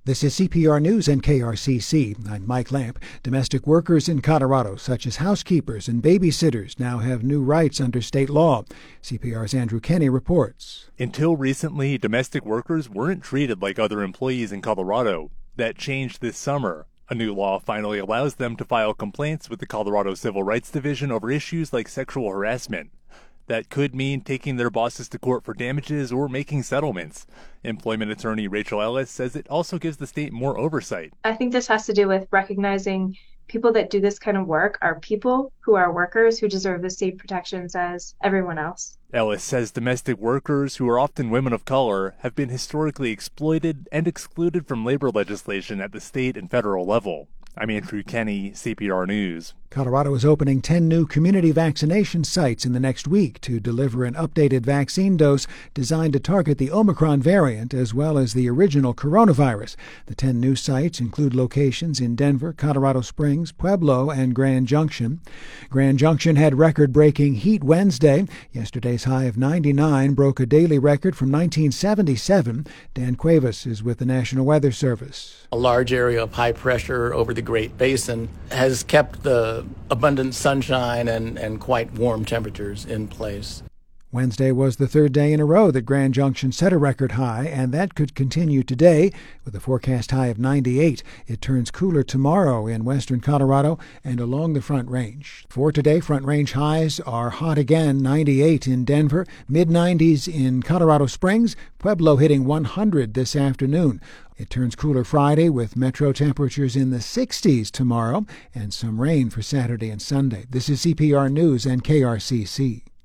This is CPR News and KRCC. I'm Mike Lamp. Domestic workers in Colorado, such as housekeepers and babysitters, now have new rights under state law. CPR's Andrew Kenny reports. Until recently, domestic workers weren't treated like other employees in Colorado. That changed this summer. A new law finally allows them to file complaints with the Colorado Civil Rights Division over issues like sexual harassment. That could mean taking their bosses to court for damages or making settlements. Employment attorney Rachel Ellis says it also gives the state more oversight. I think this has to do with recognizing people that do this kind of work are people who are workers who deserve the same protections as everyone else. Ellis says domestic workers, who are often women of color, have been historically exploited and excluded from labor legislation at the state and federal level. I'm Andrew Kenny, CPR News. Colorado is opening 10 new community vaccination sites in the next week to deliver an updated vaccine dose designed to target the Omicron variant as well as the original coronavirus. The 10 new sites include locations in Denver, Colorado Springs, Pueblo, and Grand Junction. Grand Junction had record-breaking heat Wednesday. Yesterday's high of 99 broke a daily record from 1977. Dan Cuevas is with the National Weather Service. A large area of high pressure over the Great Basin has kept the abundant sunshine and quite warm temperatures in place. Wednesday was the third day in a row that Grand Junction set a record high, and that could continue today with a forecast high of 98. It turns cooler tomorrow in western Colorado and along the Front Range. For today, Front Range highs are hot again, 98 in Denver, mid-90s in Colorado Springs, Pueblo hitting 100 this afternoon. It turns cooler Friday with metro temperatures in the 60s tomorrow and some rain for Saturday and Sunday. This is CPR News and KRCC.